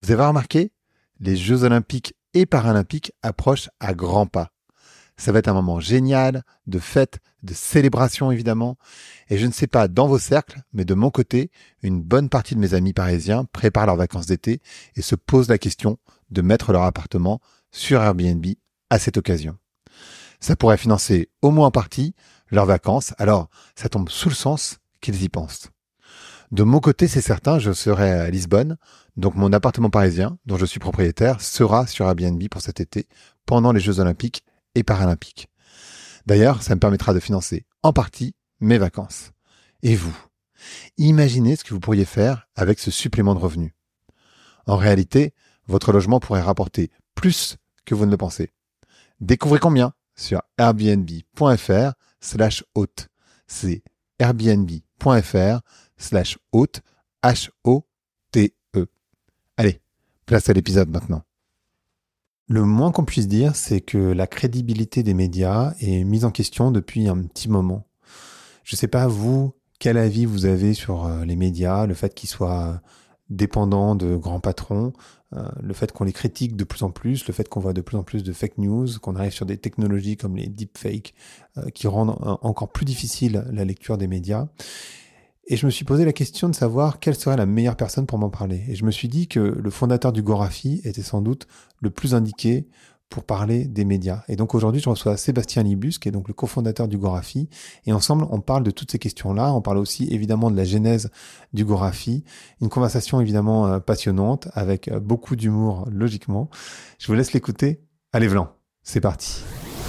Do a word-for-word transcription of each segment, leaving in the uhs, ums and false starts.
Vous avez remarqué, les Jeux Olympiques et Paralympiques approchent à grands pas. Ça va être un moment génial, de fête, de célébration évidemment. Et je ne sais pas dans vos cercles, mais de mon côté, une bonne partie de mes amis parisiens préparent leurs vacances d'été et se posent la question de mettre leur appartement sur Airbnb à cette occasion. Ça pourrait financer au moins en partie leurs vacances, alors ça tombe sous le sens qu'ils y pensent. De mon côté, c'est certain, je serai à Lisbonne, donc mon appartement parisien, dont je suis propriétaire, sera sur Airbnb pour cet été, pendant les Jeux Olympiques et Paralympiques. D'ailleurs, ça me permettra de financer en partie mes vacances. Et vous, imaginez ce que vous pourriez faire avec ce supplément de revenus. En réalité, votre logement pourrait rapporter plus que vous ne le pensez. Découvrez combien sur airbnb.fr slash hôte. C'est airbnb.fr slash hôte, H O T E. Allez, place à l'épisode maintenant. Le moins qu'on puisse dire, c'est que la crédibilité des médias est mise en question depuis un petit moment. Je ne sais pas, vous, quel avis vous avez sur les médias, le fait qu'ils soient dépendants de grands patrons, euh, le fait qu'on les critique de plus en plus, le fait qu'on voit de plus en plus de fake news, qu'on arrive sur des technologies comme les deepfakes euh, qui rendent euh, encore plus difficile la lecture des médias. Et je me suis posé la question de savoir quelle serait la meilleure personne pour m'en parler. Et je me suis dit que le fondateur du Gorafi était sans doute le plus indiqué pour parler des médias. Et donc aujourd'hui, je reçois Sébastien Libus, qui est donc le cofondateur du Gorafi. Et ensemble, on parle de toutes ces questions-là. On parle aussi évidemment de la genèse du Gorafi. Une conversation évidemment passionnante, avec beaucoup d'humour, logiquement. Je vous laisse l'écouter. Allez, Vlan, c'est parti.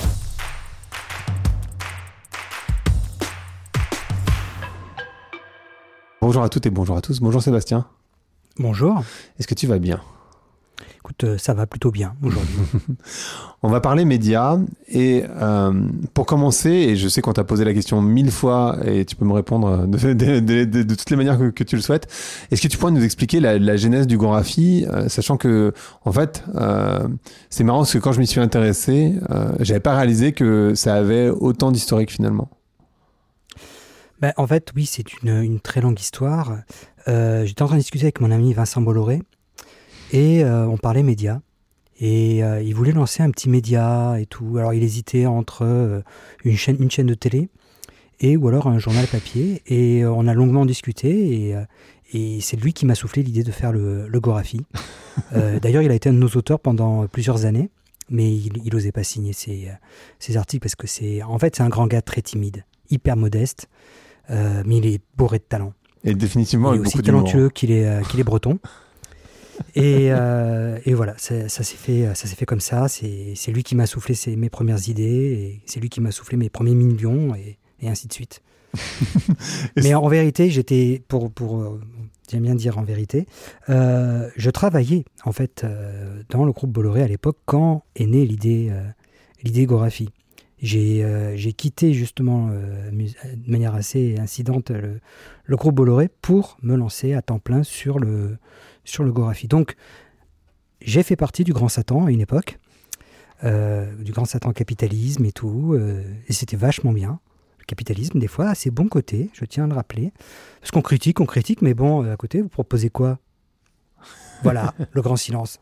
Bonjour à toutes et bonjour à tous. Bonjour Sébastien. Bonjour. Est-ce que tu vas bien ? Écoute, euh, ça va plutôt bien aujourd'hui. On va parler médias et euh, pour commencer, et je sais qu'on t'a posé la question mille fois et tu peux me répondre de, de, de, de, de toutes les manières que, que tu le souhaites. Est-ce que tu pourrais nous expliquer la, la genèse du Gorafi, euh, sachant que en fait, euh, c'est marrant parce que quand je m'y suis intéressé, euh, j'avais pas réalisé que ça avait autant d'historique finalement. Ben, en fait, oui, c'est une, une très longue histoire. Euh, j'étais en train de discuter avec mon ami Vincent Bolloré et euh, on parlait médias. Et euh, il voulait lancer un petit média et tout. Alors, il hésitait entre euh, une, chaîne, une chaîne de télé et ou alors un journal papier. Et euh, on a longuement discuté et, euh, et c'est lui qui m'a soufflé l'idée de faire le, le Gorafi. euh, d'ailleurs, il a été un de nos auteurs pendant plusieurs années, mais il n'osait pas signer ses, ses articles parce que c'est, en fait, c'est un grand gars très timide, hyper modeste. Euh, mais il est bourré de talent. Et définitivement, il est avec aussi beaucoup d'humour. talentueux qu'il est, euh, qu'il est breton. et, euh, et voilà, ça, ça, s'est fait, ça s'est fait comme ça. C'est, c'est lui qui m'a soufflé ses, mes premières idées, et c'est lui qui m'a soufflé mes premiers millions, et, et ainsi de suite. Mais en vérité, j'étais, pour, pour euh, j'aime bien dire en vérité, euh, je travaillais en fait euh, dans le groupe Bolloré à l'époque quand est née l'idée, euh, l'idée Gorafi. J'ai, euh, j'ai quitté justement euh, de manière assez incidente le, le groupe Bolloré pour me lancer à temps plein sur le, sur le Gorafi. Donc, j'ai fait partie du Grand Satan à une époque, euh, du Grand Satan capitalisme et tout, euh, et c'était vachement bien. Le capitalisme, des fois, a ses bons côtés, je tiens à le rappeler. Parce qu'on critique, on critique, mais bon, à côté, vous proposez quoi ? Voilà, le grand silence.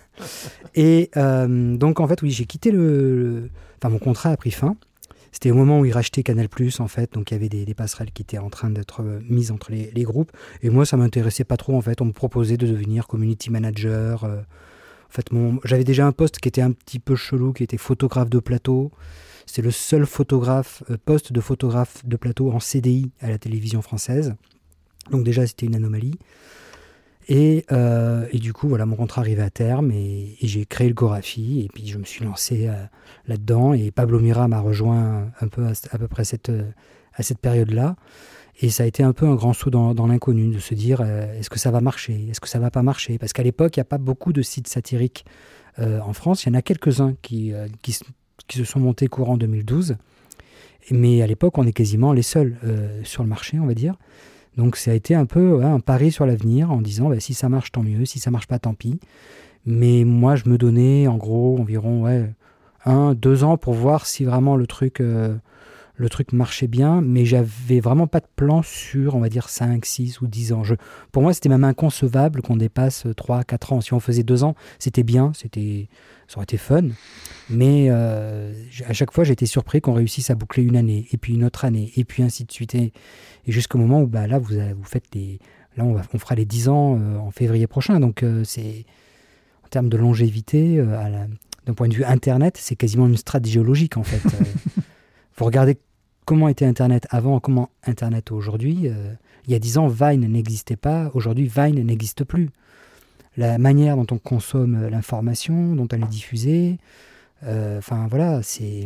Et euh, donc, en fait, oui, j'ai quitté le... le Enfin, mon contrat a pris fin. C'était au moment où ils rachetaient Canal+, en fait. Donc, il y avait des, des passerelles qui étaient en train d'être mises entre les, les groupes. Et moi, ça ne m'intéressait pas trop, en fait. On me proposait de devenir community manager. Euh, en fait, mon, j'avais déjà un poste qui était un petit peu chelou, qui était photographe de plateau. C'est le seul photographe, euh, poste de photographe de plateau en C D I à la télévision française. Donc, déjà, c'était une anomalie. Et, euh, et du coup, voilà, mon contrat arrivait à terme et, et j'ai créé le Gorafi et puis je me suis lancé euh, là-dedans et Pablo Mira m'a rejoint un peu à, à peu près cette, à cette période-là et ça a été un peu un grand saut dans, dans l'inconnu de se dire euh, est-ce que ça va marcher, est-ce que ça va pas marcher, parce qu'à l'époque, il n'y a pas beaucoup de sites satiriques euh, en France, il y en a quelques-uns qui, euh, qui, qui se sont montés courant deux mille douze, mais à l'époque, on est quasiment les seuls euh, sur le marché, on va dire. Donc ça a été un peu ouais, un pari sur l'avenir en disant bah, si ça marche tant mieux, si ça marche pas tant pis. Mais moi je me donnais en gros environ ouais, un, deux ans pour voir si vraiment le truc, euh, le truc marchait bien, mais j'avais vraiment pas de plan sur, on va dire, cinq, six ou dix ans. Je, pour moi, c'était même inconcevable qu'on dépasse trois, quatre ans. Si on faisait deux ans, c'était bien, c'était, ça aurait été fun. Mais euh, à chaque fois, j'ai été surpris qu'on réussisse à boucler une année, et puis une autre année, et puis ainsi de suite. Et, et jusqu'au moment où bah, là, vous, avez, vous faites les... Là, on, va, on fera les dix ans euh, en février prochain. Donc, euh, c'est, en termes de longévité, euh, à la, d'un point de vue Internet, c'est quasiment une strate géologique, en fait. euh, vous regardez comment était Internet avant, comment Internet aujourd'hui. Euh, il y a dix ans, Vine n'existait pas. Aujourd'hui, Vine n'existe plus. La manière dont on consomme l'information, dont elle est diffusée, enfin, euh, voilà, c'est,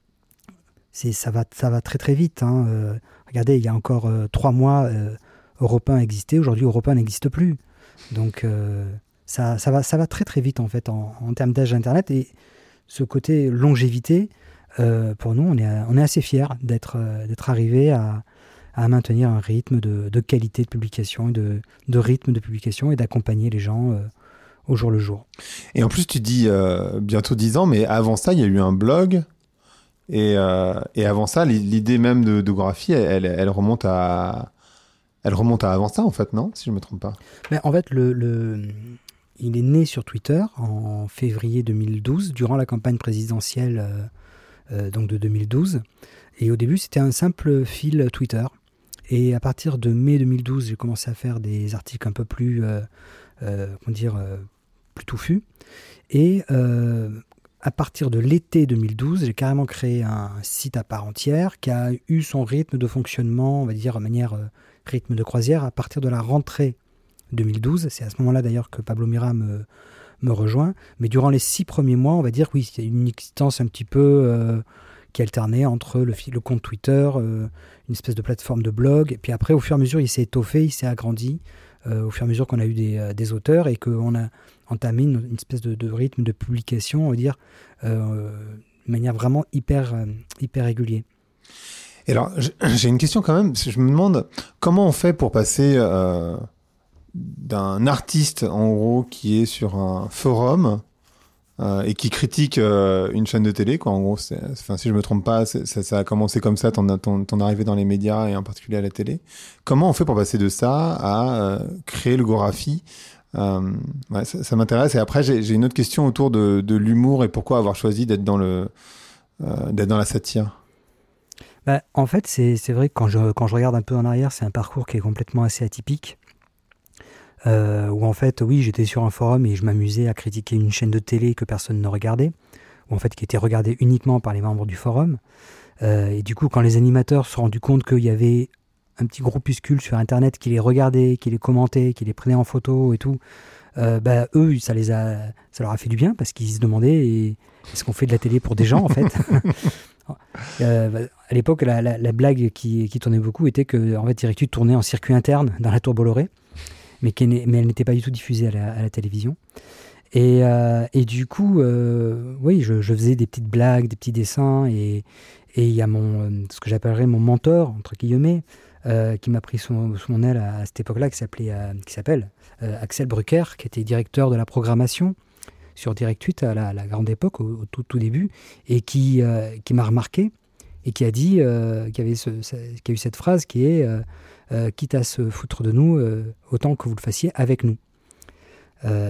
c'est, ça, va, ça va très, très vite. Hein. Euh, regardez, il y a encore euh, trois mois... Euh, Europe un existait, aujourd'hui Europe un n'existe plus. Donc euh, ça, ça, va, ça va très très vite en fait en, en termes d'âge d'Internet, et ce côté longévité, euh, pour nous on est, on est assez fiers d'être, euh, d'être arrivé à, à maintenir un rythme de, de qualité de publication, de, de rythme de publication et d'accompagner les gens euh, au jour le jour. Et en plus tu dis euh, bientôt dix ans, mais avant ça il y a eu un blog. Et, euh, et avant ça, l'idée même de, de Gorafi, elle, elle remonte à... Elle remonte à avant ça, en fait, non? Si je ne me trompe pas. Mais en fait, le, le, il est né sur Twitter en février deux mille douze, durant la campagne présidentielle euh, euh, donc de deux mille douze. Et au début, c'était un simple fil Twitter. Et à partir de mai deux mille douze, j'ai commencé à faire des articles un peu plus, euh, euh, comment dire, euh, plus touffus. Et euh, à partir de l'été deux mille douze, j'ai carrément créé un site à part entière qui a eu son rythme de fonctionnement, on va dire, de manière... Euh, rythme de croisière à partir de la rentrée deux mille douze. C'est à ce moment-là d'ailleurs que Pablo Mira me, me rejoint. Mais durant les six premiers mois, on va dire, oui, il y a une existence un petit peu euh, qui alternait entre le, le compte Twitter, euh, une espèce de plateforme de blog. Et puis après, au fur et à mesure, il s'est étoffé, il s'est agrandi, euh, au fur et à mesure qu'on a eu des, euh, des auteurs et qu'on a entamé une, une espèce de, de rythme de publication, on va dire, euh, de manière vraiment hyper, euh, hyper régulière. Et alors, j'ai une question quand même. Je me demande comment on fait pour passer euh, d'un artiste, en gros, qui est sur un forum euh, et qui critique euh, une chaîne de télé, quoi. En gros, c'est, enfin, si je me trompe pas, c'est, ça, ça a commencé comme ça, ton, ton, ton arrivée dans les médias et en particulier à la télé. Comment on fait pour passer de ça à euh, créer le Gorafi? euh, ouais, ça, ça m'intéresse. Et après, j'ai, j'ai une autre question autour de, de l'humour et pourquoi avoir choisi d'être dans le, euh, d'être dans la satire. Bah, en fait, c'est, c'est vrai que quand je, quand je regarde un peu en arrière, c'est un parcours qui est complètement assez atypique. Euh, où en fait, oui, j'étais sur un forum et je m'amusais à critiquer une chaîne de télé que personne ne regardait, ou en fait qui était regardée uniquement par les membres du forum. Euh, et du coup, quand les animateurs se sont rendus compte qu'il y avait un petit groupuscule sur Internet qui les regardait, qui les commentait, qui les prenait en photo et tout, euh, bah, eux, ça, les a, ça leur a fait du bien parce qu'ils se demandaient et, est-ce qu'on fait de la télé pour des gens en fait. Euh, à l'époque, la, la, la blague qui, qui tournait beaucoup était que en fait, Directu tournait en circuit interne dans la Tour Bolloré, mais, qui, mais elle n'était pas du tout diffusée à la, à la télévision. Et, euh, et du coup, euh, oui, je, je faisais des petites blagues, des petits dessins, et il y a mon, ce que j'appellerais mon mentor, entre guillemets, euh, qui m'a pris sous, sous mon aile à, à cette époque-là, qui, s'appelait, euh, qui s'appelle euh, Axel Brucker, qui était directeur de la programmation sur Directu à la, la grande époque, au, au tout, tout début, et qui, euh, qui m'a remarqué et qui a dit, euh, qui, avait ce, ce, qui a eu cette phrase qui est euh, euh, « quitte à se foutre de nous, euh, autant que vous le fassiez avec nous euh, ».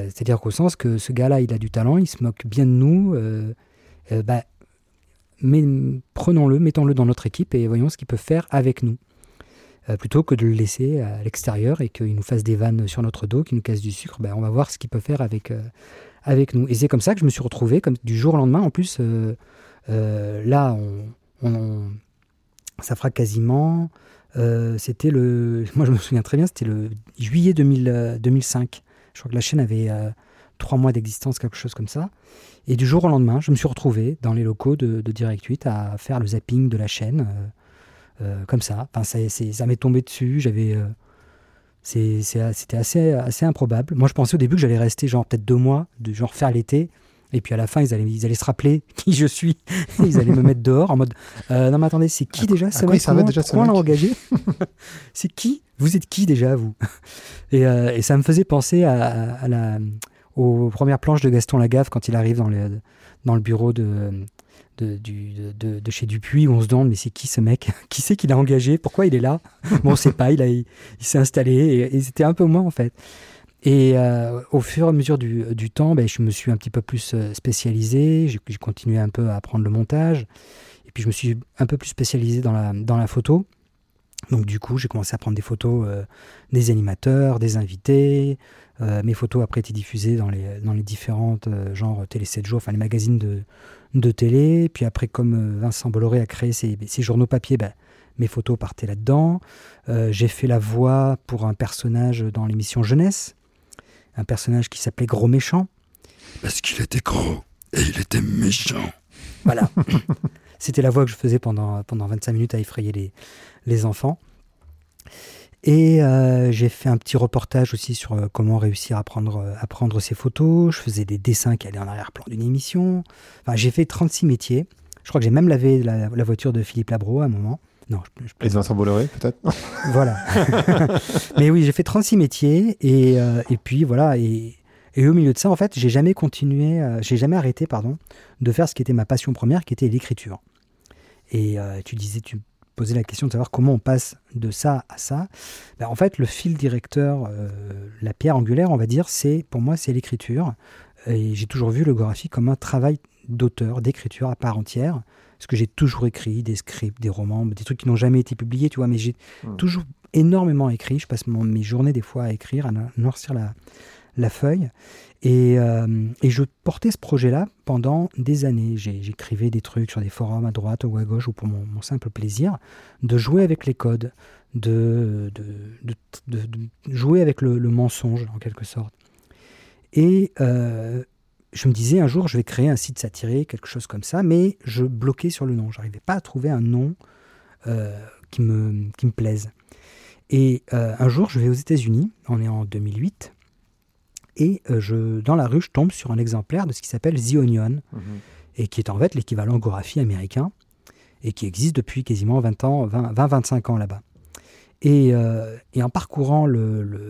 C'est-à-dire qu'au sens que ce gars-là, il a du talent, il se moque bien de nous, euh, euh, bah, mais prenons-le, mettons-le dans notre équipe et voyons ce qu'il peut faire avec nous. Euh, plutôt que de le laisser à l'extérieur et qu'il nous fasse des vannes sur notre dos, qu'il nous casse du sucre, bah, on va voir ce qu'il peut faire avec... Euh, avec nous. Et c'est comme ça que je me suis retrouvé, comme du jour au lendemain. En plus, euh, euh, là, on, on, on, ça fera quasiment... Euh, c'était le... Moi, je me souviens très bien, c'était le juillet deux mille, euh, deux mille cinq. Je crois que la chaîne avait euh, trois mois d'existence, quelque chose comme ça. Et du jour au lendemain, je me suis retrouvé dans les locaux de, de Directu à faire le zapping de la chaîne, euh, euh, comme ça. Enfin, ça, c'est, ça m'est tombé dessus, j'avais... Euh, C'est, c'est, c'était assez, assez improbable. Moi, je pensais au début que j'allais rester genre peut-être deux mois, de genre faire l'été, et puis à la fin, ils allaient, ils allaient se rappeler qui je suis. Ils allaient me mettre dehors en mode euh, non, mais attendez, c'est qui à déjà ce mec? Pourquoi on l'a engagé? C'est qui? Vous êtes qui déjà, vous? et, euh, et ça me faisait penser à, à, à la, aux premières planches de Gaston Lagaffe quand il arrive dans le, dans le bureau de, de, du, de, de chez Dupuis, où on se demande mais c'est qui ce mec? Qui c'est qu'il a engagé? Pourquoi il est là? Bon, on ne sait pas, il, a, il, il s'est installé et, et c'était un peu moi en fait. Et euh, au fur et à mesure du, du temps, ben, je me suis un petit peu plus spécialisé, j'ai, j'ai continué un peu à apprendre le montage, et puis je me suis un peu plus spécialisé dans la, dans la photo. Donc du coup, j'ai commencé à prendre des photos euh, des animateurs, des invités. Euh, mes photos après étaient diffusées dans les, dans les différentes euh, genres Télé sept jours, enfin les magazines de, de télé. Puis après, comme euh, Vincent Bolloré a créé ses, ses journaux papier, ben, mes photos partaient là-dedans. Euh, j'ai fait la voix pour un personnage dans l'émission Jeunesse, un personnage qui s'appelait Gros Méchant. Parce qu'il était gros et il était méchant. Voilà. C'était la voix que je faisais pendant, pendant vingt-cinq minutes à effrayer les, les enfants. Et euh, j'ai fait un petit reportage aussi sur euh, comment réussir à prendre, à prendre ses photos. Je faisais des dessins qui allaient en arrière-plan d'une émission. Enfin, j'ai fait trente-six métiers. Je crois que j'ai même lavé la, la voiture de Philippe Labro à un moment. Non, je, je Et de Vincent Bolloré, peut-être? Voilà. Mais oui, j'ai fait trente-six métiers. Et, euh, et puis, voilà. Et, et au milieu de ça, en fait, j'ai jamais continué, euh, j'ai jamais arrêté, pardon, de faire ce qui était ma passion première, qui était l'écriture. Et euh, tu disais, tu posais la question de savoir comment on passe de ça à ça. Ben, en fait, le fil directeur, euh, la pierre angulaire, on va dire, c'est pour moi, c'est l'écriture. Et j'ai toujours vu le graphique comme un travail d'auteur, d'écriture à part entière. Parce que j'ai toujours écrit des scripts, des romans, des trucs qui n'ont jamais été publiés, tu vois. Mais j'ai mmh. toujours énormément écrit. Je passe mon, mes journées des fois à écrire, à noircir la, la feuille. Et, euh, et je portais ce projet-là pendant des années. J'ai, j'écrivais des trucs sur des forums à droite ou à gauche, ou pour mon, mon simple plaisir, de jouer avec les codes, de, de, de, de, de jouer avec le, le mensonge, en quelque sorte. Et euh, je me disais, un jour, je vais créer un site satirique, quelque chose comme ça, mais je bloquais sur le nom. Je n'arrivais pas à trouver un nom euh, qui, me, qui me plaise. Et euh, un jour, je vais aux États-Unis, on est en deux mille huit, et euh, je, dans la rue, je tombe sur un exemplaire de ce qui s'appelle The Onion, mmh. et qui est en fait l'équivalent Gorafi américain, et qui existe depuis quasiment vingt ans, vingt à vingt-cinq ans là-bas. Et, euh, et en parcourant le, le